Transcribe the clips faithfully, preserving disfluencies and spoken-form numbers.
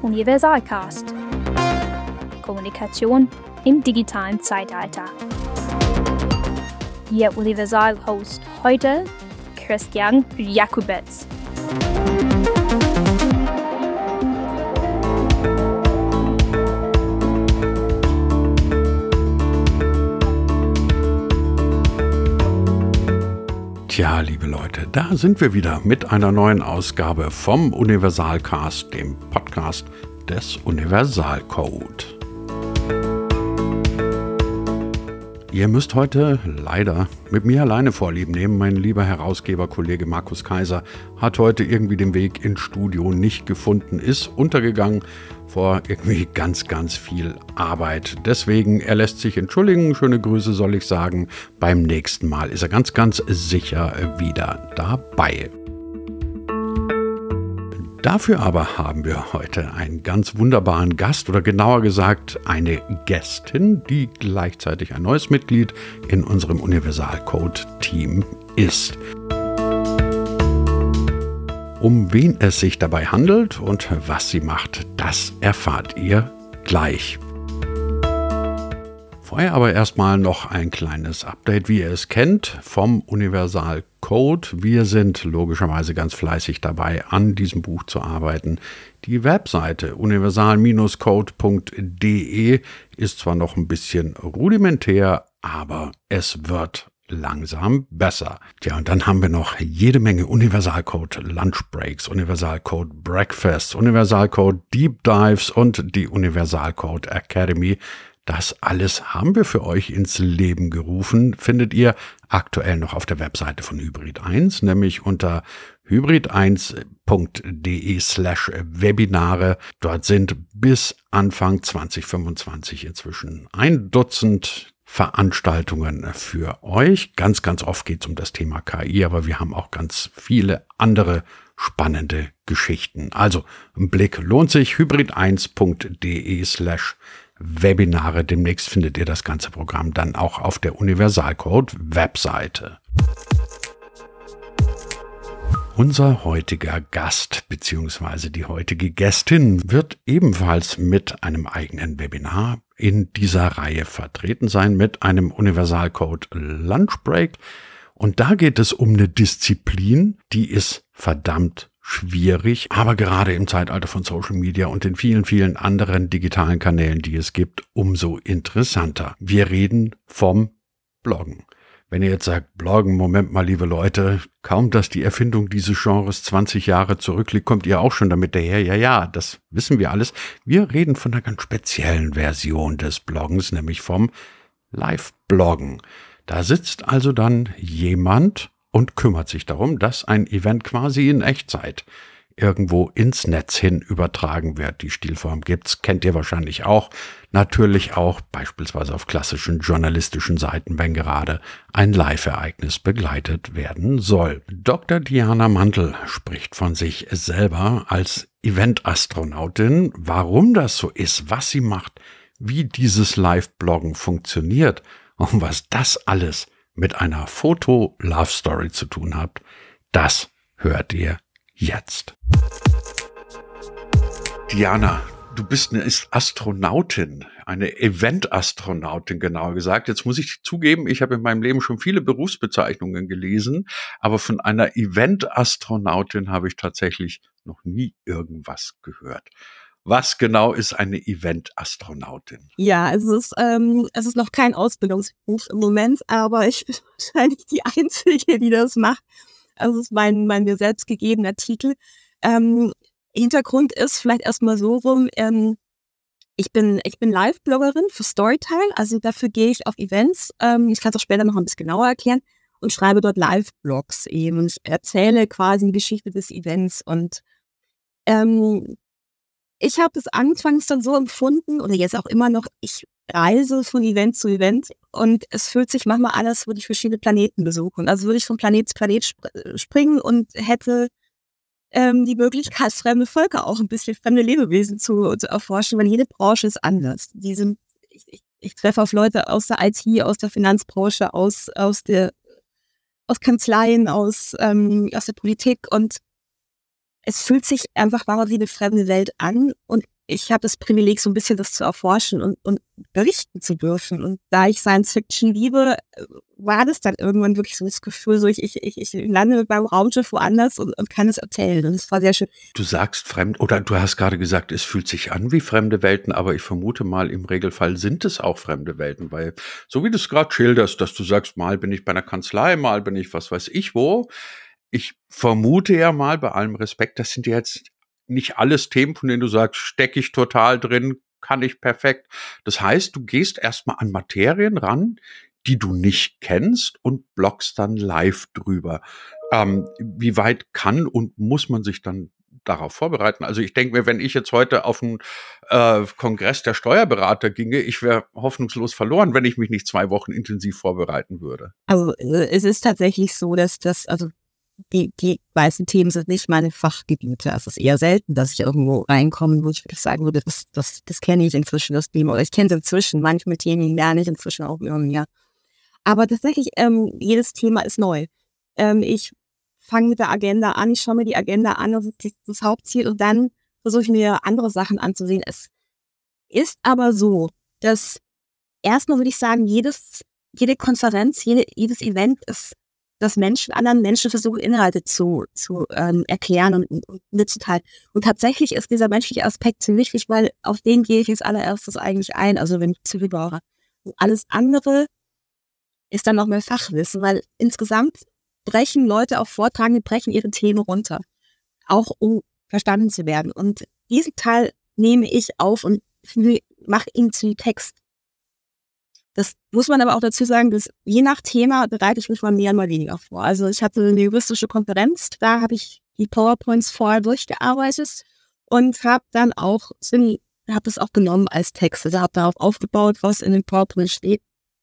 Universalcast. Kommunikation im digitalen Zeitalter. Ihr Universal-Host heute Christian Jakubetz. Tja, liebe Leute, da sind wir wieder mit einer neuen Ausgabe vom Universalcast, dem Podcast des Universalcode. Ihr müsst heute leider mit mir alleine Vorlieb nehmen. Mein lieber Herausgeberkollege Markus Kaiser hat heute irgendwie den Weg ins Studio nicht gefunden, ist untergegangen vor irgendwie ganz, ganz viel Arbeit. Deswegen, er lässt sich entschuldigen. Schöne Grüße soll ich sagen. Beim nächsten Mal ist er ganz, ganz sicher wieder dabei. Dafür aber haben wir heute einen ganz wunderbaren Gast oder genauer gesagt eine Gästin, die gleichzeitig ein neues Mitglied in unserem Universalcode-Team ist. Um wen es sich dabei handelt und was sie macht, das erfahrt ihr gleich. Vorher aber erstmal noch ein kleines Update, wie ihr es kennt, vom Universalcode. Wir sind logischerweise ganz fleißig dabei, an diesem Buch zu arbeiten. Die Webseite universal Bindestrich code Punkt de ist zwar noch ein bisschen rudimentär, aber es wird langsam besser. Tja, und dann haben wir noch jede Menge Universalcode Lunchbreaks, Universalcode Breakfasts, Universalcode Deep Dives und die Universalcode Academy. Das alles haben wir für euch ins Leben gerufen, findet ihr aktuell noch auf der Webseite von Hybrid eins, nämlich unter hybrid eins Punkt de slash Webinare. Dort sind bis Anfang zwanzig fünfundzwanzig inzwischen ein Dutzend Veranstaltungen für euch. Ganz, ganz oft geht es um das Thema K I, aber wir haben auch ganz viele andere spannende Geschichten. Also ein Blick lohnt sich, hybrid eins Punkt de slash Webinare. Demnächst findet ihr das ganze Programm dann auch auf der Universalcode-Webseite. Unser heutiger Gast bzw. die heutige Gästin wird ebenfalls mit einem eigenen Webinar in dieser Reihe vertreten sein, mit einem Universalcode Lunchbreak. Und da geht es um eine Disziplin, die ist verdammt schwierig, aber gerade im Zeitalter von Social Media und den vielen, vielen anderen digitalen Kanälen, die es gibt, umso interessanter. Wir reden vom Bloggen. Wenn ihr jetzt sagt, Bloggen, Moment mal, liebe Leute, kaum dass die Erfindung dieses Genres zwanzig Jahre zurückliegt, kommt ihr auch schon damit daher. Ja, ja, das wissen wir alles. Wir reden von einer ganz speziellen Version des Bloggens, nämlich vom Live-Bloggen. Da sitzt also dann jemand und kümmert sich darum, dass ein Event quasi in Echtzeit irgendwo ins Netz hin übertragen wird. Die Stilform gibt's, kennt ihr wahrscheinlich auch. Natürlich auch beispielsweise auf klassischen journalistischen Seiten, wenn gerade ein Live-Ereignis begleitet werden soll. Doktor Diana Mantl spricht von sich selber als Event-Astronautin. Warum das so ist, was sie macht, wie dieses Live-Bloggen funktioniert und was das alles mit einer Foto-Love-Story zu tun hat, das hört ihr jetzt. Diana, du bist eine Astronautin, eine Event-Astronautin genauer gesagt. Jetzt muss ich zugeben, ich habe in meinem Leben schon viele Berufsbezeichnungen gelesen, aber von einer Event-Astronautin habe ich tatsächlich noch nie irgendwas gehört. Was genau ist eine Event-Astronautin? Ja, es ist, ähm, es ist noch kein Ausbildungsberuf im Moment, aber ich bin wahrscheinlich die Einzige, die das macht. Also es ist mein, mein mir selbst gegebener Titel. Ähm, Hintergrund ist vielleicht erstmal so rum, ähm, ich bin, ich bin Live-Bloggerin für Storytile, also dafür gehe ich auf Events, ähm, ich kann es auch später noch ein bisschen genauer erklären, und schreibe dort Live-Blogs eben und ich erzähle quasi die Geschichte des Events und ähm, ich habe es anfangs dann so empfunden, oder jetzt auch immer noch, ich reise von Event zu Event und es fühlt sich manchmal an, als würde ich verschiedene Planeten besuchen. Also würde ich von Planet zu Planet sp- springen und hätte ähm, die Möglichkeit, fremde Völker auch ein bisschen, fremde Lebewesen zu, zu erforschen, weil jede Branche ist anders. Die sind, ich, ich, ich treffe auf Leute aus der I T, aus der Finanzbranche, aus, aus, der, aus Kanzleien, aus, ähm, aus der Politik und es fühlt sich einfach mal wie eine fremde Welt an und ich habe das Privileg, so ein bisschen das zu erforschen und, und berichten zu dürfen. Und da ich Science Fiction liebe, war das dann irgendwann wirklich so das Gefühl, so ich, ich, ich, ich lande beim Raumschiff woanders und, und kann es erzählen. Und das war sehr schön. Du sagst fremd, oder du hast gerade gesagt, es fühlt sich an wie fremde Welten, aber ich vermute mal, im Regelfall sind es auch fremde Welten, weil so wie du es gerade schilderst, dass du sagst, mal bin ich bei einer Kanzlei, mal bin ich was weiß ich wo. Ich vermute ja mal, bei allem Respekt, das sind ja jetzt nicht alles Themen, von denen du sagst, stecke ich total drin, kann ich perfekt. Das heißt, du gehst erstmal an Materien ran, die du nicht kennst und bloggst dann live drüber. Ähm, wie weit kann und muss man sich dann darauf vorbereiten? Also ich denke mir, wenn ich jetzt heute auf einen äh, Kongress der Steuerberater ginge, ich wäre hoffnungslos verloren, wenn ich mich nicht zwei Wochen intensiv vorbereiten würde. Also äh, es ist tatsächlich so, dass das, also Die, die meisten Themen sind nicht meine Fachgebiete. Also es ist eher selten, dass ich irgendwo reinkomme, wo ich wirklich sagen würde, das, das, das kenne ich inzwischen, das Thema. Oder ich kenne es inzwischen. Manchmal Themen lerne ich inzwischen auch immer mehr. Aber tatsächlich, ähm, jedes Thema ist neu. Ähm, ich fange mit der Agenda an, ich schaue mir die Agenda an, das ist das Hauptziel, und dann versuche ich mir andere Sachen anzusehen. Es ist aber so, dass erstmal würde ich sagen, jedes, jede Konferenz, jede, jedes Event ist, dass Menschen, anderen Menschen versuchen, Inhalte zu, zu ähm, erklären und, und mitzuteilen. Und tatsächlich ist dieser menschliche Aspekt ziemlich wichtig, weil auf den gehe ich als allererstes eigentlich ein, also wenn ich Zivil brauche. Und alles andere ist dann noch mehr Fachwissen, weil insgesamt brechen Leute auf Vortragende, brechen ihre Themen runter, auch um verstanden zu werden. Und diesen Teil nehme ich auf und mache ihn zu Text. Das muss man aber auch dazu sagen, dass je nach Thema bereite ich mich mal mehr und mal weniger vor. Also ich hatte eine juristische Konferenz, da habe ich die PowerPoints vorher durchgearbeitet und habe dann auch, habe das auch genommen als Text. Also habe darauf aufgebaut, was in den PowerPoint steht,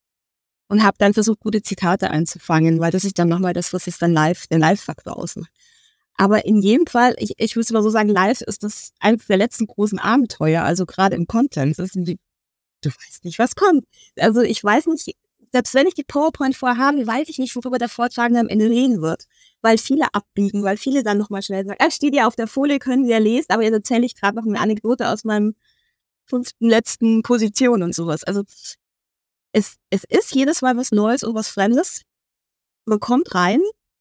und habe dann versucht, gute Zitate einzufangen, weil das ist dann nochmal das, was jetzt dann live, den Live-Faktor ausmacht. Aber in jedem Fall, ich, ich würde mal so sagen, live ist das eines der letzten großen Abenteuer, also gerade im Content. Das sind die, du weißt nicht, was kommt. Also ich weiß nicht, selbst wenn ich die PowerPoint vorher habe, weiß ich nicht, worüber der Vortragende am Ende reden wird. Weil viele abbiegen, weil viele dann nochmal schnell sagen, ah, steht ja auf der Folie, können Sie ja lesen, aber jetzt erzähle ich gerade noch eine Anekdote aus meinem fünften letzten Position und sowas. Also es, es ist jedes Mal was Neues und was Fremdes. Man kommt rein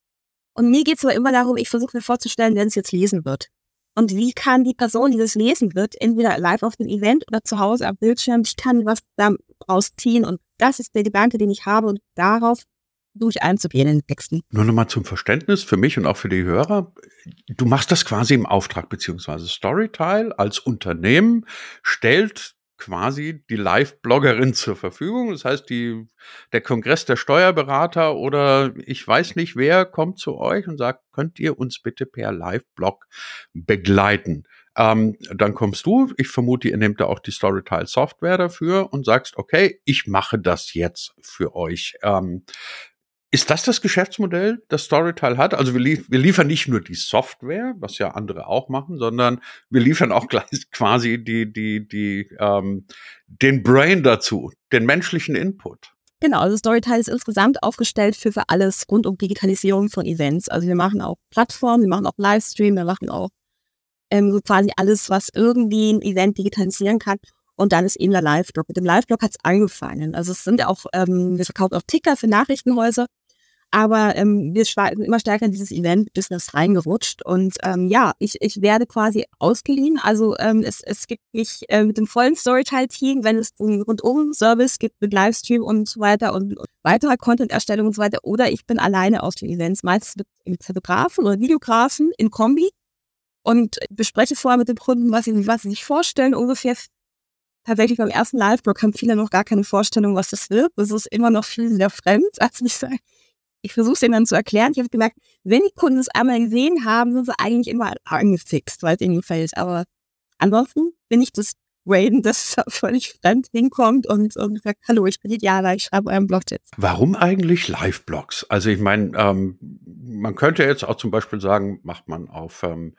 und mir geht es aber immer darum, ich versuche mir vorzustellen, wer es jetzt lesen wird. Und wie kann die Person, die das lesen wird, entweder live auf dem Event oder zu Hause am Bildschirm, ich kann was daraus ziehen. Und das ist der Gedanke, den ich habe, und darauf durch einzugehen in den Texten. Nur nochmal zum Verständnis für mich und auch für die Hörer. Du machst das quasi im Auftrag, beziehungsweise Storytile als Unternehmen stellt quasi die Live-Bloggerin zur Verfügung. Das heißt, die, der Kongress der Steuerberater oder ich weiß nicht wer kommt zu euch und sagt, könnt ihr uns bitte per Live-Blog begleiten? Ähm, dann kommst du, ich vermute, ihr nehmt da auch die Storytile-Software dafür und sagst, okay, ich mache das jetzt für euch. Ähm, Ist das das Geschäftsmodell, das Storytile hat? Also wir, lief- wir liefern nicht nur die Software, was ja andere auch machen, sondern wir liefern auch gleich quasi die, die, die, ähm, den Brain dazu, den menschlichen Input. Genau, also Storytile ist insgesamt aufgestellt für, für alles rund um Digitalisierung von Events. Also wir machen auch Plattformen, wir machen auch Livestream, wir machen auch ähm, so quasi alles, was irgendwie ein Event digitalisieren kann. Und dann ist eben der Live-Blog. Mit dem Live-Blog hat es angefangen. Also es sind auch, ähm, wir verkaufen auch Ticker für Nachrichtenhäuser. Aber ähm, wir sind immer stärker in dieses Event-Business reingerutscht. Und ähm, ja, ich, ich werde quasi ausgeliehen. Also ähm, es, es gibt mich äh, mit dem vollen Storytile-Team, wenn es einen Rundum-Service gibt mit Livestream und so weiter und weiterer Content-Erstellung und so weiter. Oder ich bin alleine auf den Events, meistens mit, mit Fotografen oder Videografen in Kombi. Und bespreche vorher mit dem Kunden, was sie, was sie sich vorstellen. Ungefähr tatsächlich beim ersten Live-Blog haben viele noch gar keine Vorstellung, was das wird. Das ist immer noch viel sehr fremd, als ich sage. Ich versuche es ihnen dann zu erklären. Ich habe gemerkt, wenn die Kunden es einmal gesehen haben, sind sie eigentlich immer angefixt, weil es ihnen gefällt. Aber ansonsten bin ich das Raiden, das völlig fremd hinkommt und, und sagt, hallo, ich bin Diana, ich schreibe euren Blog jetzt. Warum eigentlich Live-Blogs? Also ich meine, ähm, man könnte jetzt auch zum Beispiel sagen, macht man auf ähm,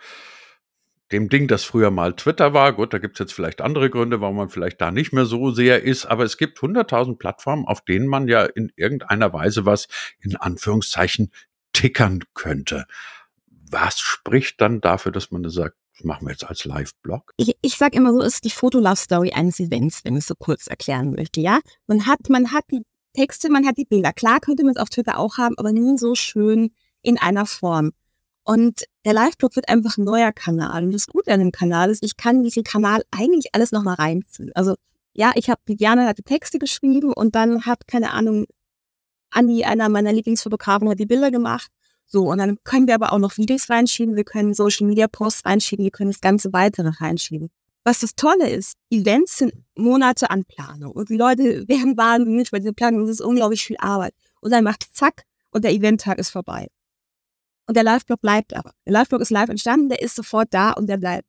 dem Ding, das früher mal Twitter war. Gut, da gibt es jetzt vielleicht andere Gründe, warum man vielleicht da nicht mehr so sehr ist. Aber es gibt hunderttausend Plattformen, auf denen man ja in irgendeiner Weise was in Anführungszeichen tickern könnte. was spricht dann dafür, dass man sagt, das machen wir jetzt als Live-Blog? Ich, ich sage immer so, ist die Foto-Love-Story eines Events, wenn ich es so kurz erklären möchte, ja. Man hat, man hat die Texte, man hat die Bilder. Klar könnte man es auf Twitter auch haben, aber nie so schön in einer Form. Und der Live-Blog wird einfach ein neuer Kanal. Und das Gute an dem Kanal ist, ich kann diesen Kanal eigentlich alles nochmal reinfüllen. Also ja, ich habe, Diana hatte Texte geschrieben und dann hat, keine Ahnung, Andi, einer meiner Lieblingsfotografen, hat die Bilder gemacht. So, und dann können wir aber auch noch Videos reinschieben, wir können Social-Media-Posts reinschieben, wir können das ganze Weitere reinschieben. Was das Tolle ist, Events sind Monate an Planung und die Leute werden wahnsinnig bei dieser Planung, das ist unglaublich viel Arbeit. Und dann macht zack und der Eventtag ist vorbei. Und der Live-Blog bleibt aber. Der Live-Blog ist live entstanden, der ist sofort da und der bleibt.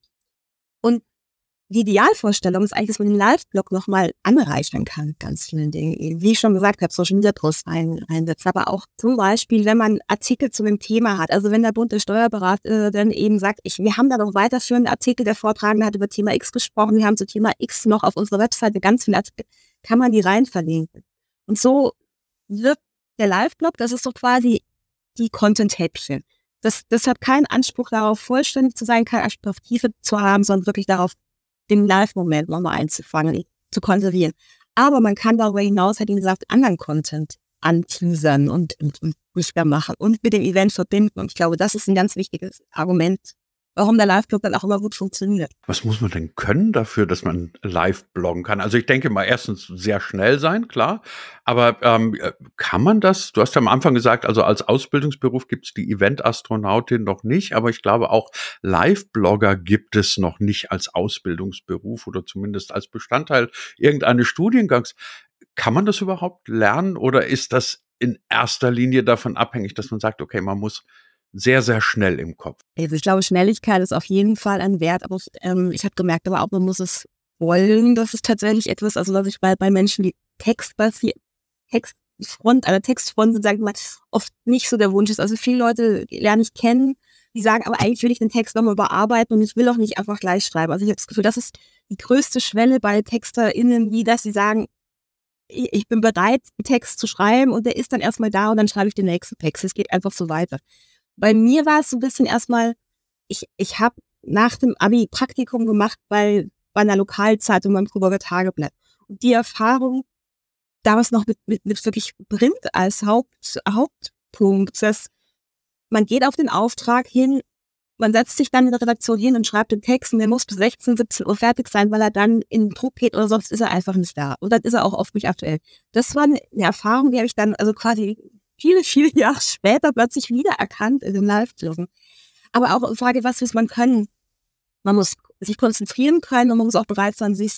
Und die Idealvorstellung ist eigentlich, dass man den Live-Blog nochmal anreichern kann mit ganz vielen Dingen. Wie ich schon gesagt habe, Social Media Posts rein, reinsetzen. Aber auch zum Beispiel, wenn man Artikel zu einem Thema hat. Also wenn der Bund der Steuerberater äh, dann eben sagt, ich, wir haben da noch weiterführende Artikel, der Vortragende hat über Thema X gesprochen, wir haben zu Thema X noch auf unserer Webseite ganz viele Artikel, kann man die rein verlinken. Und so wird der Live-Blog, das ist so quasi die Content-Häppchen. Das, das hat keinen Anspruch darauf, vollständig zu sein, keinen Anspruch auf Tiefe zu haben, sondern wirklich darauf, den Live-Moment nochmal einzufangen, zu konservieren. Aber man kann darüber hinaus, halt wie gesagt, anderen Content anteasern und, und, und sichtbar machen und mit dem Event verbinden. Und ich glaube, das ist ein ganz wichtiges Argument, warum der Live-Blog dann auch immer gut funktioniert. Was muss man denn können dafür, dass man live bloggen kann? Also ich denke mal, erstens sehr schnell sein, klar. Aber ähm, kann man das? Du hast ja am Anfang gesagt, also als Ausbildungsberuf gibt es die Event-Astronautin noch nicht. Aber ich glaube auch Live-Blogger gibt es noch nicht als Ausbildungsberuf oder zumindest als Bestandteil irgendeines Studiengangs. Kann man das überhaupt lernen oder ist das in erster Linie davon abhängig, dass man sagt, okay, man muss sehr, sehr schnell im Kopf? Also ich glaube, Schnelligkeit ist auf jeden Fall ein Wert, aber ähm, ich habe gemerkt, aber auch man muss es wollen, das ist tatsächlich etwas, also was ich bei, bei Menschen, die textbasiert, Textfront, einer Textfront sind, sage ich mal, oft nicht so der Wunsch ist. Also viele Leute lerne ich kennen, die sagen, aber eigentlich will ich den Text nochmal überarbeiten und ich will auch nicht einfach gleich schreiben. Also ich habe das Gefühl, das ist die größte Schwelle bei TexterInnen, wie dass sie sagen, ich, ich bin bereit, einen Text zu schreiben und der ist dann erstmal da und dann schreibe ich den nächsten Text. Es geht einfach so weiter. Bei mir war es so ein bisschen erstmal, ich, ich habe nach dem Abi Praktikum gemacht bei, bei einer Lokalzeitung beim Coburger Tageblatt. Und die Erfahrung, damals noch mit, mit, mit wirklich Print als Haupt, Hauptpunkt, dass man geht auf den Auftrag hin, man setzt sich dann in der Redaktion hin und schreibt den Text und der muss bis sechzehn, siebzehn Uhr fertig sein, weil er dann in den Druck geht oder sonst ist er einfach nicht da. Und dann ist er auch oft nicht aktuell. Das war eine, eine Erfahrung, die habe ich dann also quasi viele, viele Jahre später plötzlich wiedererkannt in dem Live-Bloggen. Aber auch die Frage, was muss man können? Man muss sich konzentrieren können und man muss auch bereit sein, sich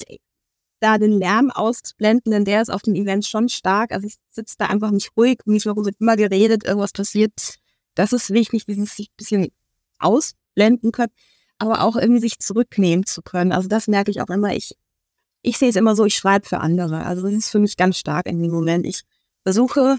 da den Lärm auszublenden, denn der ist auf dem Event schon stark. Also ich sitze da einfach nicht ruhig, nicht mehr wird immer geredet, irgendwas passiert. Das ist wichtig, wie sie sich ein bisschen ausblenden können, aber auch irgendwie sich zurücknehmen zu können. Also das merke ich auch immer. Ich, ich sehe es immer so, ich schreibe für andere. Also das ist für mich ganz stark in dem Moment. Ich versuche,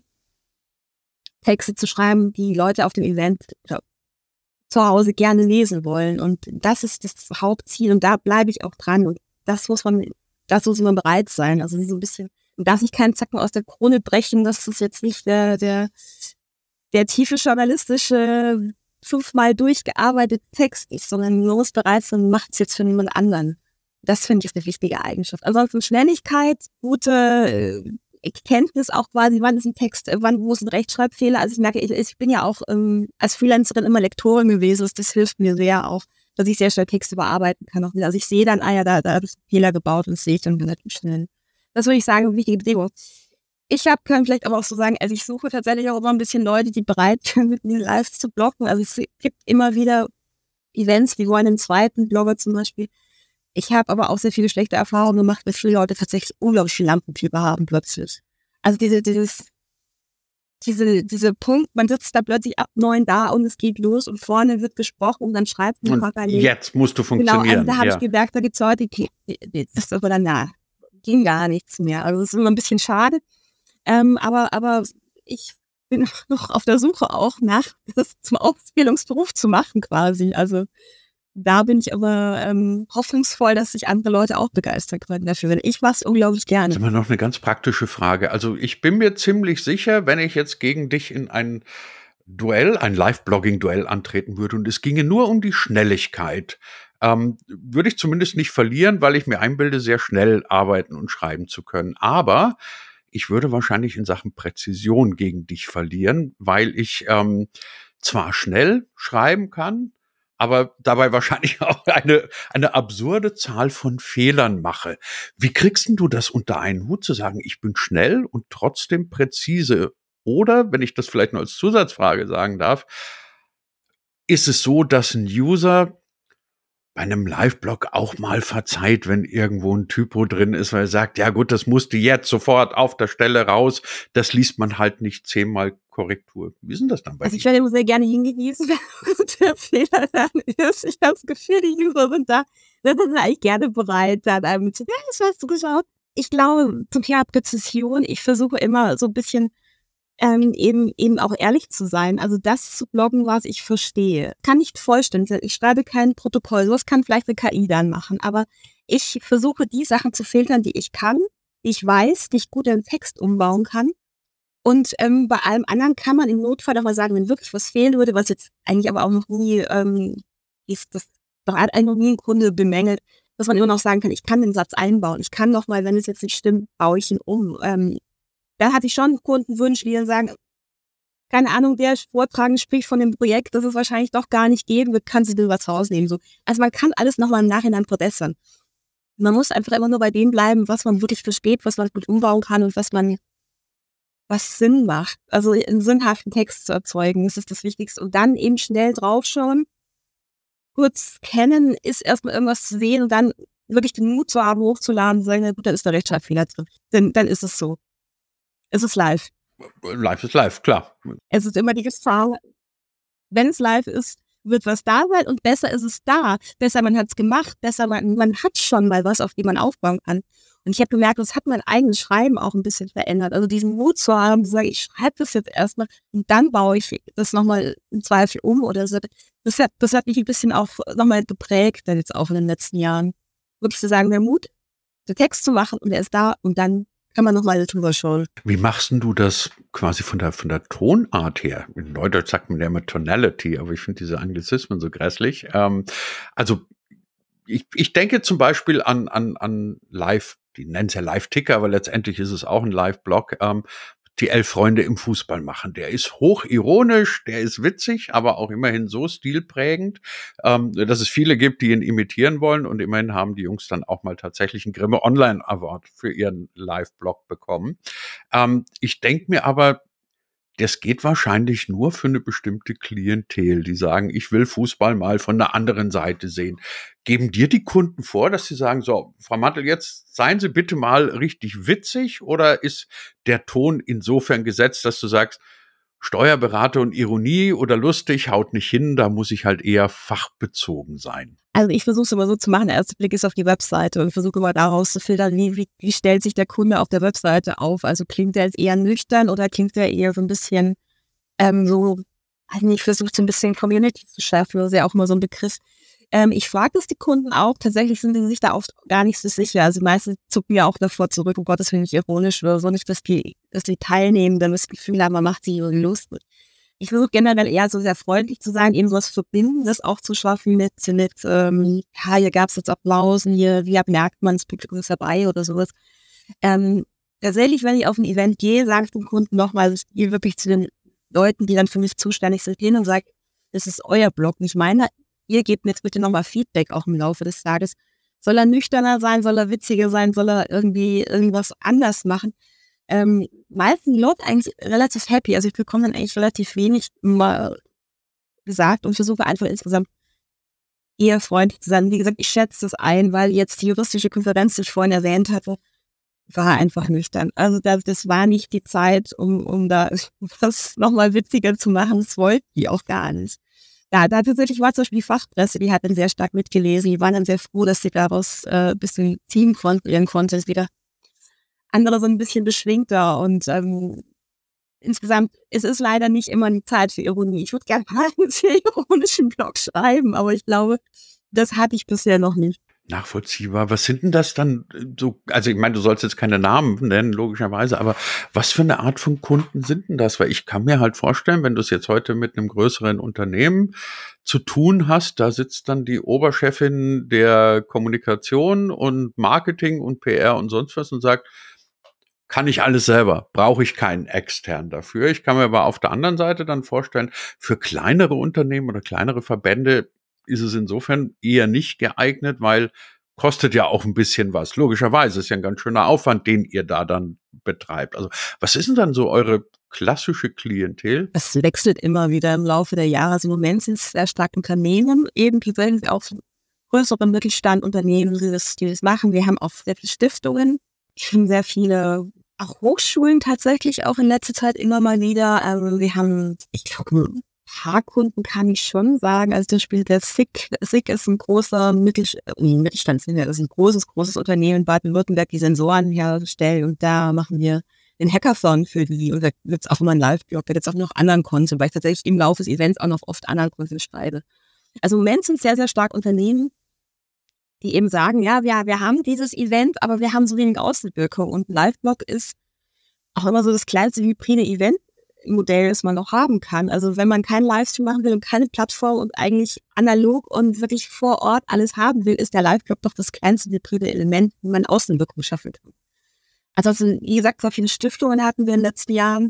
Texte zu schreiben, die Leute auf dem Event oder zu Hause gerne lesen wollen. Und das ist das Hauptziel und da bleibe ich auch dran. Und das muss man, das muss man bereit sein. Also so ein bisschen, man darf sich keinen Zacken aus der Krone brechen. Das ist jetzt nicht der, der, der tiefe journalistische, fünfmal durchgearbeitete Text ist, sondern man muss bereit sein und macht es jetzt für niemand anderen. Das finde ich ist eine wichtige Eigenschaft. Ansonsten Schnelligkeit, gute Kenntnis auch quasi, wann ist ein Text, wann, wo ist ein Rechtschreibfehler. Also ich merke, ich, ich bin ja auch ähm, als Freelancerin immer Lektorin gewesen. Das hilft mir sehr auch, dass ich sehr schnell Texte überarbeiten kann. Auch wieder. Also ich sehe dann, ah ja, da, da habe ich einen Fehler gebaut und das sehe ich dann relativ schnell. Das würde ich sagen, eine wichtige Bedingung. Ich habe, können vielleicht aber auch so sagen, also ich suche tatsächlich auch immer ein bisschen Leute, die bereit sind, mit mir live zu bloggen. Also es gibt immer wieder Events, wie wollen einen zweiten Blogger zum Beispiel. Ich habe aber auch sehr viele schlechte Erfahrungen gemacht, weil viele Leute tatsächlich unglaublich viel Lampenfieber haben plötzlich. Also diese, dieses, diese, diese Punkt, man sitzt da plötzlich ab neun da und es geht los und vorne wird gesprochen und dann schreibt man parallel. Jetzt musst du funktionieren. Genau, also da habe ja. ich gemerkt, da gibt's Leute, die, die, das ist aber dann, na, ging gar nichts mehr. Also das ist immer ein bisschen schade. Ähm, aber, aber ich bin noch auf der Suche auch nach, das zum Ausbildungsberuf zu machen quasi. Also da bin ich aber ähm, hoffnungsvoll, dass sich andere Leute auch begeistern können dafür. Wenn ich was unglaublich gerne. Das ist immer noch eine ganz praktische Frage. Also ich bin mir ziemlich sicher, wenn ich jetzt gegen dich in ein Duell, ein Live-Blogging-Duell antreten würde und es ginge nur um die Schnelligkeit, ähm, würde ich zumindest nicht verlieren, weil ich mir einbilde, sehr schnell arbeiten und schreiben zu können. Aber ich würde wahrscheinlich in Sachen Präzision gegen dich verlieren, weil ich ähm, zwar schnell schreiben kann, aber dabei wahrscheinlich auch eine, eine absurde Zahl von Fehlern mache. Wie kriegst denn du das unter einen Hut zu sagen, ich bin schnell und trotzdem präzise? Oder, wenn ich das vielleicht nur als Zusatzfrage sagen darf, ist es so, dass ein User bei einem Live-Blog auch mal verzeiht, wenn irgendwo ein Typo drin ist, weil er sagt, ja gut, das musste jetzt sofort auf der Stelle raus. Das liest man halt nicht zehnmal Korrektur. Wie ist denn das dann bei Also ich werde immer sehr gerne hingewiesen, wenn der Fehler dann ist. Ich habe das Gefühl, die User sind da, sind dann eigentlich gerne bereit, dann einem zu, ja, das hast du geschaut. Ich glaube, zum Thema Präzision, ich versuche immer so ein bisschen Ähm, eben eben auch ehrlich zu sein, also das zu bloggen, was ich verstehe. Kann nicht vollständig sein, ich schreibe kein Protokoll, sowas kann vielleicht eine K I dann machen, aber ich versuche die Sachen zu filtern, die ich kann, die ich weiß, die ich gut in Text umbauen kann und ähm, bei allem anderen kann man im Notfall auch mal sagen, wenn wirklich was fehlen würde, was jetzt eigentlich aber auch noch nie, ähm, ist das doch hat eigentlich noch nie ein Kunde bemängelt, dass man immer noch sagen kann, ich kann den Satz einbauen, ich kann noch mal, wenn es jetzt nicht stimmt, baue ich ihn um, ähm, da hatte ich schon Kundenwünsche, die dann sagen, keine Ahnung, der Vortragende spricht von dem Projekt, das es wahrscheinlich doch gar nicht geben wird, kann sie dir was rausnehmen. So. Also man kann alles nochmal im Nachhinein verbessern. Man muss einfach immer nur bei dem bleiben, was man wirklich versteht, was man gut umbauen kann und was man, was Sinn macht. Also einen sinnhaften Text zu erzeugen, das ist das Wichtigste. Und dann eben schnell draufschauen, kurz kennen, ist erstmal irgendwas zu sehen und dann wirklich den Mut zu haben, hochzuladen und sagen, na gut, da ist der Rechtschreibfehler drin. Denn dann ist es so. Es ist live. Live ist live, klar. Es ist immer die Gefahr, wenn es live ist, wird was da sein und besser ist es da. Besser, man hat es gemacht, besser, man, man hat schon mal was, auf dem man aufbauen kann. Und ich habe gemerkt, das hat mein eigenes Schreiben auch ein bisschen verändert. Also diesen Mut zu haben, zu sagen, ich schreibe das jetzt erstmal und dann baue ich das nochmal im Zweifel um oder so. Das hat, das hat mich ein bisschen auch nochmal geprägt, dann jetzt auch in den letzten Jahren. Wirklich zu sagen, der Mut, den Text zu machen und er ist da und dann kann man nochmal drüber schauen. Wie machst denn du das quasi von der, von der Tonart her? In Neudeutsch sagt man ja immer Tonality, aber ich finde diese Anglizismen so grässlich. Ähm, also ich, ich denke zum Beispiel an, an, an Live, die nennen es ja Live-Ticker, aber letztendlich ist es auch ein Live-Blog, ähm, die elf Freunde im Fußball machen. Der ist hochironisch, der ist witzig, aber auch immerhin so stilprägend, ähm, dass es viele gibt, die ihn imitieren wollen. Und immerhin haben die Jungs dann auch mal tatsächlich einen Grimme Online Award für ihren Live-Blog bekommen. Ähm, ich denke mir aber, das geht wahrscheinlich nur für eine bestimmte Klientel, die sagen, ich will Fußball mal von der anderen Seite sehen. Geben dir die Kunden vor, dass sie sagen, so, Frau Mantel, jetzt seien Sie bitte mal richtig witzig, oder ist der Ton insofern gesetzt, dass du sagst, Steuerberater und Ironie oder lustig haut nicht hin, da muss ich halt eher fachbezogen sein? Also ich versuche es immer so zu machen, der erste Blick ist auf die Webseite und versuche immer daraus zu filtern, wie, wie, wie stellt sich der Kunde auf der Webseite auf? Also klingt der jetzt eher nüchtern oder klingt der eher so ein bisschen ähm, so, also ich versuche so ein bisschen Community zu schaffen, das ist ja auch immer so ein Begriff. Ähm, ich frage das die Kunden auch, tatsächlich sind die sich da oft gar nicht so sicher. Also meistens zucken ja auch davor zurück, um Gottes Willen nicht ironisch oder so, nicht, dass die, dass die Teilnehmenden das Gefühl haben, man macht sie irgendwie lustig. Ich versuche generell eher so sehr freundlich zu sein, eben so was Verbindendes auch zu schaffen mit, mit ähm, ja, hier gab es jetzt Applausen, hier, wie merkt man, das Publikum ist dabei oder sowas. Ähm, tatsächlich, wenn ich auf ein Event gehe, sage ich dem Kunden nochmal, ich gehe wirklich zu den Leuten, die dann für mich zuständig sind, hin und sage, das ist euer Blog, nicht meiner. Ihr gebt mir jetzt bitte nochmal Feedback auch im Laufe des Tages. Soll er nüchterner sein, soll er witziger sein, soll er irgendwie irgendwas anders machen? Ähm, meistens die Leute eigentlich relativ happy. Also ich bekomme dann eigentlich relativ wenig mal gesagt und versuche einfach insgesamt eher freundlich zu sein. Wie gesagt, ich schätze das ein, weil jetzt die juristische Konferenz, die ich vorhin erwähnt hatte, war einfach nüchtern. Also das, das war nicht die Zeit, um, um da was nochmal witziger zu machen. Das wollten die auch gar nicht. Ja, da tatsächlich war zum Beispiel die Fachpresse, die hat dann sehr stark mitgelesen. Die waren dann sehr froh, dass sie daraus äh, ein bisschen ziehen konnten, ihren Content wieder. Andere sind ein bisschen beschwingter und ähm, insgesamt, es ist leider nicht immer die Zeit für Ironie. Ich würde gerne mal einen sehr ironischen Blog schreiben, aber ich glaube, das hatte ich bisher noch nicht. Nachvollziehbar. Was sind denn das dann so, also ich meine, du sollst jetzt keine Namen nennen, logischerweise, aber was für eine Art von Kunden sind denn das? Weil ich kann mir halt vorstellen, wenn du es jetzt heute mit einem größeren Unternehmen zu tun hast, da sitzt dann die Oberchefin der Kommunikation und Marketing und P R und sonst was und sagt, kann ich alles selber, brauche ich keinen extern dafür. Ich kann mir aber auf der anderen Seite dann vorstellen, für kleinere Unternehmen oder kleinere Verbände ist es insofern eher nicht geeignet, weil kostet ja auch ein bisschen was. Logischerweise ist ja ein ganz schöner Aufwand, den ihr da dann betreibt. Also was ist denn dann so eure klassische Klientel? Das wechselt immer wieder im Laufe der Jahre. Also im Moment sind es sehr stark Unternehmen, eben tatsächlich auch größere Mittelstandunternehmen, die das, die das machen. Wir haben auch sehr viele Stiftungen, schon sehr viele, auch Hochschulen tatsächlich auch in letzter Zeit immer mal wieder. Also wir haben, ich glaube, ein paar Kunden kann ich schon sagen. Also zum Beispiel der S I C. S I C ist ein großer Mittelst- äh, Mittelstand, das ist ein großes, großes Unternehmen in Baden-Württemberg, die Sensoren herstellen. Und da machen wir den Hackathon für die. Und da gibt es auch immer einen Live-Blog, da gibt es auch noch anderen Content, weil ich tatsächlich im Laufe des Events auch noch oft anderen Content schreibe. Also im Moment sind sehr, sehr stark Unternehmen, die eben sagen, ja, wir, wir haben dieses Event, aber wir haben so wenig Außenwirkung. Und ein Live-Blog ist auch immer so das kleinste hybride Event-Modell, das man noch haben kann. Also wenn man keinen Livestream machen will und keine Plattform und eigentlich analog und wirklich vor Ort alles haben will, ist der Live-Blog doch das kleinste hybride Element, wie man Außenwirkung schaffen kann. Also wie gesagt, so viele Stiftungen hatten wir in den letzten Jahren.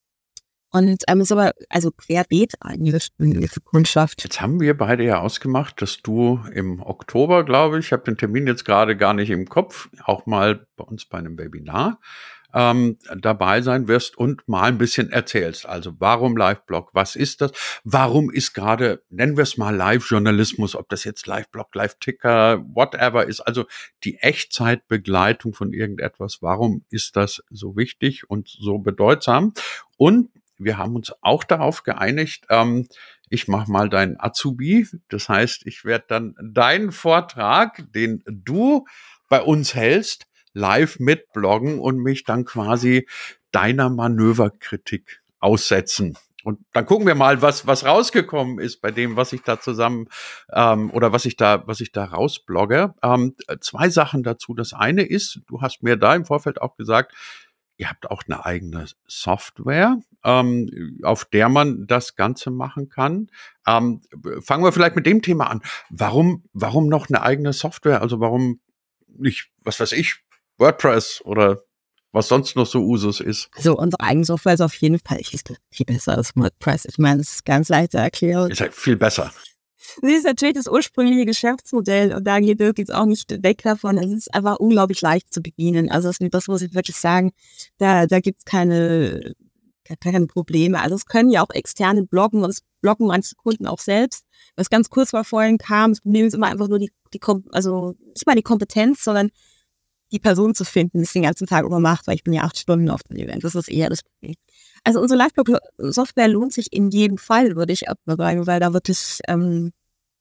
Und ähm, ist aber also querbeet eigentlich in der Kundschaft. Jetzt haben wir beide ja ausgemacht, dass du im Oktober, glaube ich, ich habe den Termin jetzt gerade gar nicht im Kopf, auch mal bei uns bei einem Webinar ähm, dabei sein wirst und mal ein bisschen erzählst. Also warum Live-Blog, was ist das? Warum ist gerade, nennen wir es mal Live-Journalismus, ob das jetzt Live-Blog, Live-Ticker, whatever ist, also die Echtzeitbegleitung von irgendetwas, warum ist das so wichtig und so bedeutsam? Und wir haben uns auch darauf geeinigt, ähm, ich mache mal deinen Azubi. Das heißt, ich werde dann deinen Vortrag, den du bei uns hältst, live mitbloggen und mich dann quasi deiner Manöverkritik aussetzen. Und dann gucken wir mal, was was rausgekommen ist bei dem, was ich da zusammen ähm, oder was ich da was ich da rausblogge. Ähm, zwei Sachen dazu. Das eine ist, du hast mir da im Vorfeld auch gesagt, ihr habt auch eine eigene Software, ähm, auf der man das Ganze machen kann. Ähm, fangen wir vielleicht mit dem Thema an. Warum, warum noch eine eigene Software? Also warum nicht, was weiß ich, WordPress oder was sonst noch so Usus ist? Also unsere eigene Software ist auf jeden Fall viel, viel besser als WordPress. Ich meine, das ist ganz leicht zu erklären. Ist halt viel besser. Das ist natürlich das ursprüngliche Geschäftsmodell und da geht es auch nicht weg davon. Es ist einfach unglaublich leicht zu bedienen. Also das, das muss ich wirklich sagen, da, da gibt es keine, keine Probleme. Also es können ja auch externe bloggen und es bloggen manche Kunden auch selbst. Was ganz kurz mal vorhin kam, das Problem ist immer einfach nur die, die also nicht mal die Kompetenz, sondern die Person zu finden, die es den ganzen Tag über macht, weil ich bin ja acht Stunden auf dem Event. Das ist eher das Problem. Also unsere Live-Blog-Software lohnt sich in jedem Fall, würde ich sagen, weil da wird es, ähm,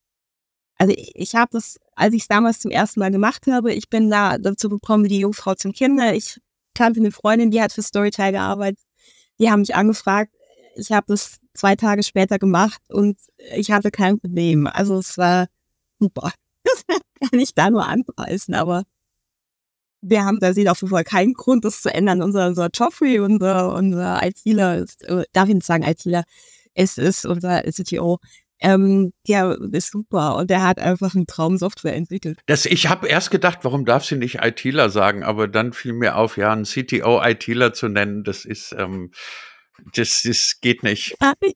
also ich, ich habe das, als ich es damals zum ersten Mal gemacht habe, ich bin da dazu gekommen wie die Jungfrau zum Kinder. Ich kannte eine Freundin, die hat für Storytel gearbeitet. Die haben mich angefragt. Ich habe das zwei Tage später gemacht und ich hatte kein Problem. Also es war super. Das kann ich da nur anpreisen, aber wir haben da sieht auf jeden Fall keinen Grund, das zu ändern. Unser, unser Joffrey, unser, unser ITler, ist, darf ich nicht sagen ITler, es ist unser C T O, ähm, der ist super und der hat einfach eine Traumsoftware entwickelt. Das, ich habe erst gedacht, warum darf sie nicht ITler sagen, aber dann fiel mir auf, ja, einen C T O ITler zu nennen, das ist, ähm, das, das geht nicht.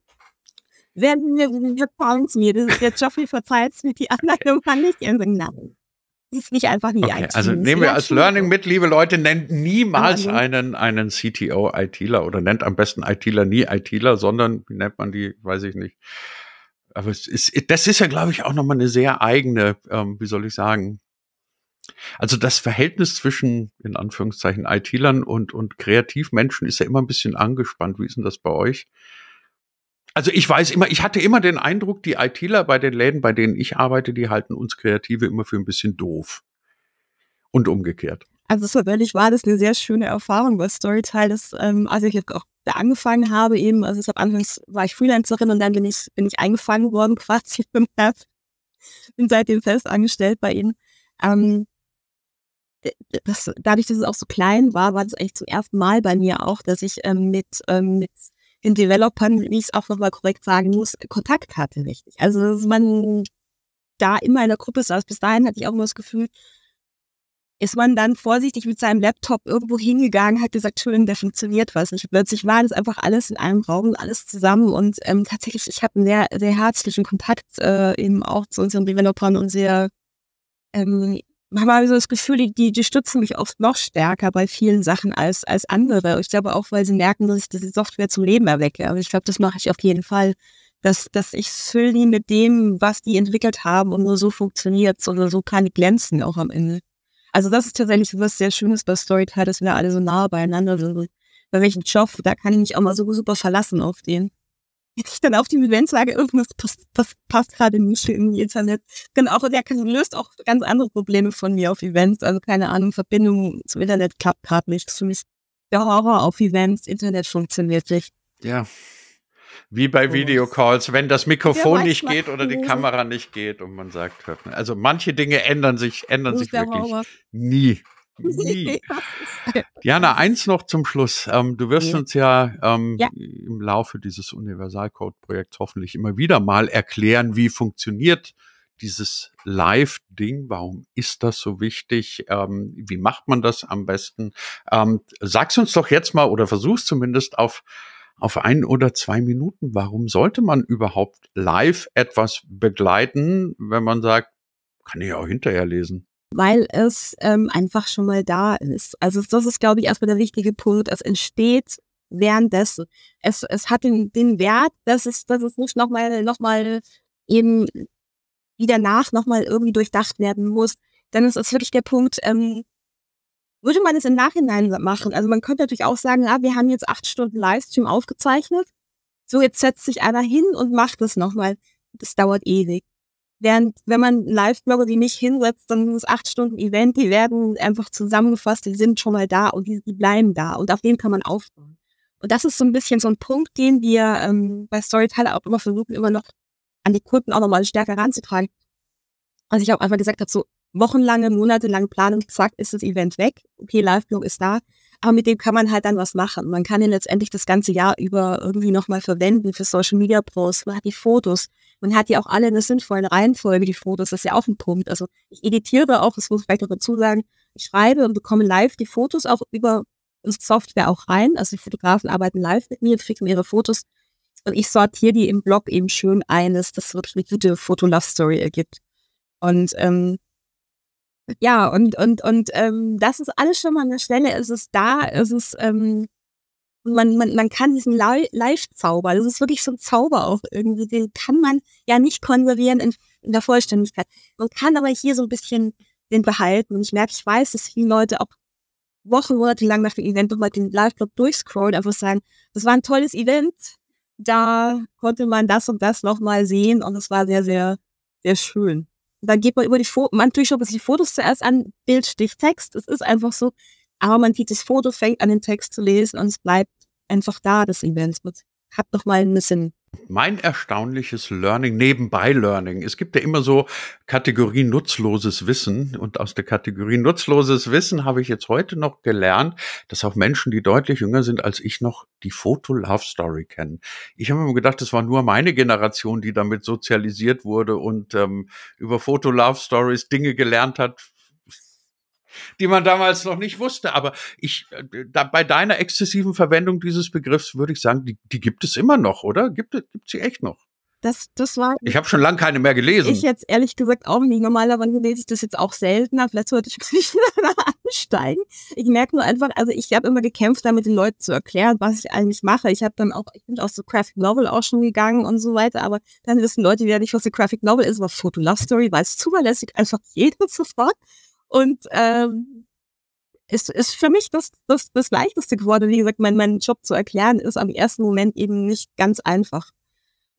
Werden wir, wir fragen es mir, das ist jetzt Joffrey verzeiht mir die Anleitung kann nicht sagen, nein. Das ist nicht einfach nie okay, I T. also nehmen wir als Learning mit, liebe Leute, nennt niemals einen, einen C T O ITler oder nennt am besten ITler nie ITler, sondern, wie nennt man die, weiß ich nicht. Aber es ist, das ist ja, glaube ich, auch nochmal eine sehr eigene, ähm, wie soll ich sagen, also das Verhältnis zwischen, in Anführungszeichen, ITlern und, und Kreativmenschen ist ja immer ein bisschen angespannt. Wie ist denn das bei euch? Also ich weiß immer, ich hatte immer den Eindruck, die ITler bei den Läden, bei denen ich arbeite, die halten uns Kreative immer für ein bisschen doof. Und umgekehrt. Also es war wirklich, war das eine sehr schöne Erfahrung bei Storytel, das, ähm, als ich jetzt auch da angefangen habe eben, also deshalb anfangs war ich Freelancerin und dann bin ich, bin ich eingefangen worden quasi im März. Bin seitdem fest angestellt bei ihnen. Ähm, das, dadurch, dass es auch so klein war, war das eigentlich zum ersten Mal bei mir auch, dass ich ähm, mit, ähm, mit den Developern, wie ich es auch nochmal korrekt sagen muss, Kontakt hatte, richtig. Also, dass man da immer in der Gruppe saß. Bis dahin hatte ich auch immer das Gefühl, ist man dann vorsichtig mit seinem Laptop irgendwo hingegangen, hat gesagt, Entschuldigung, der funktioniert was nicht. Plötzlich war das einfach alles in einem Raum, alles zusammen und ähm, tatsächlich, ich habe einen sehr, sehr herzlichen Kontakt äh, eben auch zu unseren Developern und sehr, ähm, manchmal so das Gefühl, die, die, die stützen mich oft noch stärker bei vielen Sachen als, als andere. Ich glaube auch, weil sie merken, dass ich diese Software zum Leben erwecke. Aber ich glaube, das mache ich auf jeden Fall, dass, dass ich fülle die mit dem, was die entwickelt haben und nur so funktioniert's und nur so kann die glänzen auch am Ende. Also das ist tatsächlich was sehr Schönes bei Storytel, dass wir alle so nah beieinander sind. Bei welchem Job, da kann ich mich auch mal so super verlassen auf den. Wenn ich dann auf die Events sage, irgendwas passt, passt, passt gerade nicht im Internet. Genau, auch der kann, löst auch ganz andere Probleme von mir auf Events. Also keine Ahnung, Verbindung zum Internet klappt gerade nicht. Das ist für mich der Horror auf Events. Internet funktioniert nicht. Ja. Wie bei Videocalls, wenn das Mikrofon ja, nicht geht oder die Kamera nicht geht und man sagt, hört man. Also manche Dinge ändern sich, ändern sich wirklich Horror. nie. Nie. Diana, eins noch zum Schluss. Ähm, du wirst ja. uns ja, ähm, ja im Laufe dieses Universalcode-Projekts hoffentlich immer wieder mal erklären, wie funktioniert dieses Live-Ding, warum ist das so wichtig, ähm, wie macht man das am besten? Ähm, sag's uns doch jetzt mal oder versuch's zumindest auf auf ein oder zwei Minuten. Warum sollte man überhaupt live etwas begleiten, wenn man sagt, kann ich auch hinterher lesen? Weil es ähm, einfach schon mal da ist. Also das ist, glaube ich, erstmal der wichtige Punkt. Es entsteht währenddessen. Es, es hat den, den Wert, dass es, dass es nicht nochmal noch mal eben wieder nach nochmal irgendwie durchdacht werden muss. Denn es ist wirklich der Punkt, ähm, würde man es im Nachhinein machen? Also man könnte natürlich auch sagen, ah, wir haben jetzt acht Stunden Livestream aufgezeichnet. So, jetzt setzt sich einer hin und macht das nochmal. Das dauert ewig. Während, wenn man Live-Blogger die nicht hinsetzt, dann ist es acht Stunden Event, die werden einfach zusammengefasst, die sind schon mal da und die, die bleiben da. Und auf denen kann man aufbauen. Und das ist so ein bisschen so ein Punkt, den wir ähm, bei Storytel auch immer versuchen, immer noch an die Kunden auch nochmal stärker ranzutragen. Also ich auch einfach gesagt habe, so wochenlange, monatelange Planung, zack, ist das Event weg. Okay, Live-Blog ist da. Aber mit dem kann man halt dann was machen. Man kann ihn letztendlich das ganze Jahr über irgendwie nochmal verwenden für Social-Media-Posts. Man hat die Fotos. Man hat die auch alle in einer sinnvollen Reihenfolge, die Fotos. Das ist ja auch ein Punkt. Also ich editiere auch, das muss ich vielleicht noch dazu sagen, ich schreibe und bekomme live die Fotos auch über unsere Software auch rein. Also die Fotografen arbeiten live mit mir, schicken ihre Fotos. Und ich sortiere die im Blog eben schön ein, dass das wirklich eine gute Foto-Love-Story ergibt. Und ähm, ja, und und und ähm, das ist alles schon mal an der Stelle. Es ist da, es ist ähm, man man man kann diesen Live-Zauber, das ist wirklich so ein Zauber auch irgendwie, den kann man ja nicht konservieren in, in der Vollständigkeit. Man kann aber hier so ein bisschen den behalten. Und ich merke, ich weiß, dass viele Leute auch Wochen, Monate lang nach dem Event nochmal den Live-Blog durchscrollen, einfach sagen, das war ein tolles Event, da konnte man das und das nochmal sehen und es war sehr, sehr, sehr schön. Dann geht man über die Fotos, man natürlich schaut sich die Fotos zuerst an, Bild, Stich, Text, es ist einfach so, aber man sieht das Foto, fängt an den Text zu lesen und es bleibt einfach da, das Event. Hat noch mal ein bisschen. Mein erstaunliches Learning, nebenbei Learning. Es gibt ja immer so Kategorie nutzloses Wissen und aus der Kategorie nutzloses Wissen habe ich jetzt heute noch gelernt, dass auch Menschen, die deutlich jünger sind als ich, noch die Foto-Love-Story kennen. Ich habe mir gedacht, das war nur meine Generation, die damit sozialisiert wurde und ähm, über Foto-Love-Stories Dinge gelernt hat, die man damals noch nicht wusste. Aber ich, da, bei deiner exzessiven Verwendung dieses Begriffs würde ich sagen, die, die gibt es immer noch, oder? Gibt es, gibt sie echt noch? Das, das war. Ich habe schon lange keine mehr gelesen. Ich jetzt ehrlich gesagt auch nicht. Normalerweise lese ich das jetzt auch seltener. Vielleicht sollte ich mich wieder ansteigen. Ich merke nur einfach, also ich habe immer gekämpft, damit den Leuten zu erklären, was ich eigentlich mache. Ich habe dann auch, ich bin aus so Graphic Novel auch schon gegangen und so weiter, aber dann wissen Leute wieder nicht, was eine Graphic Novel ist, aber Photo Love Story weiß zuverlässig einfach jeder sofort. Und ähm, ist, ist für mich das, das, das Leichteste geworden. Wie gesagt, mein, mein Job zu erklären ist am ersten Moment eben nicht ganz einfach.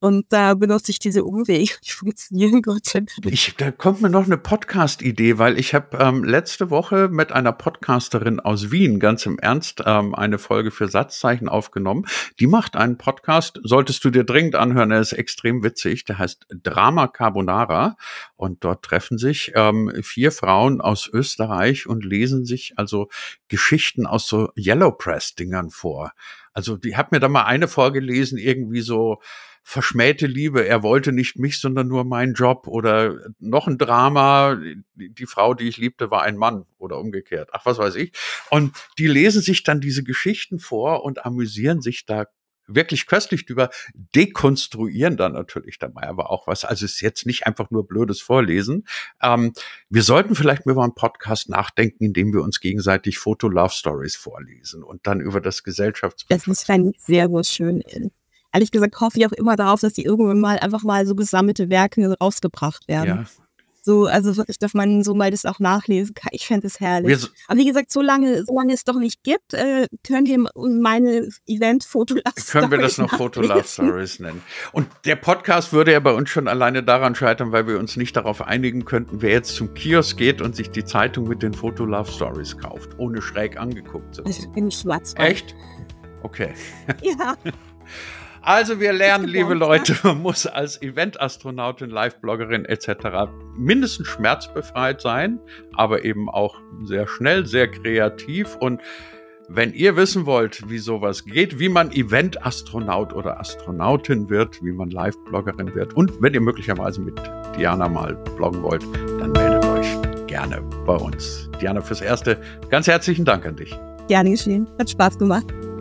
Und da benutze ich diese Umwege. Die funktionieren Gott sei Dank. Ich, da kommt mir noch eine Podcast-Idee, weil ich habe ähm, letzte Woche mit einer Podcasterin aus Wien ganz im Ernst ähm, eine Folge für Satzzeichen aufgenommen. Die macht einen Podcast, solltest du dir dringend anhören, er ist extrem witzig, der heißt Drama Carbonara. Und dort treffen sich ähm, vier Frauen aus Österreich und lesen sich also Geschichten aus so Yellow Press-Dingern vor. Also die hat mir da mal eine vorgelesen, irgendwie so verschmähte Liebe, er wollte nicht mich, sondern nur meinen Job, oder noch ein Drama, die Frau, die ich liebte, war ein Mann oder umgekehrt. Ach, was weiß ich. Und die lesen sich dann diese Geschichten vor und amüsieren sich da wirklich köstlich drüber, dekonstruieren dann natürlich dabei aber auch was. Also es ist jetzt nicht einfach nur blödes Vorlesen. Ähm, wir sollten vielleicht über einen Podcast nachdenken, in dem wir uns gegenseitig Foto-Love-Stories vorlesen und dann über das Gesellschaftsbild. Das ist fände ich sehr, sehr schön. Ehrlich gesagt hoffe ich auch immer darauf, dass die irgendwann mal einfach mal so gesammelte Werke rausgebracht werden. Ja. So, also wirklich, dass man so mal das auch nachlesen kann. Ich fände es herrlich. Wir, Aber wie gesagt, solange, solange es doch nicht gibt, äh, könnt ihr meine Event-Foto-Love-Stories können wir das noch Foto-Love-Stories nennen. Und der Podcast würde ja bei uns schon alleine daran scheitern, weil wir uns nicht darauf einigen könnten, wer jetzt zum Kiosk geht und sich die Zeitung mit den Foto-Love-Stories kauft, ohne schräg angeguckt zu werden. Ich bin schwarz. Echt? Okay. Ja. Also wir lernen, liebe Leute, man muss als Event-Astronautin, Live-Bloggerin et cetera mindestens schmerzbefreit sein, aber eben auch sehr schnell, sehr kreativ. Und wenn ihr wissen wollt, wie sowas geht, wie man Event-Astronaut oder Astronautin wird, wie man Live-Bloggerin wird und wenn ihr möglicherweise mit Diana mal bloggen wollt, dann meldet euch gerne bei uns. Diana, fürs Erste ganz herzlichen Dank an dich. Gerne geschehen. Hat Spaß gemacht.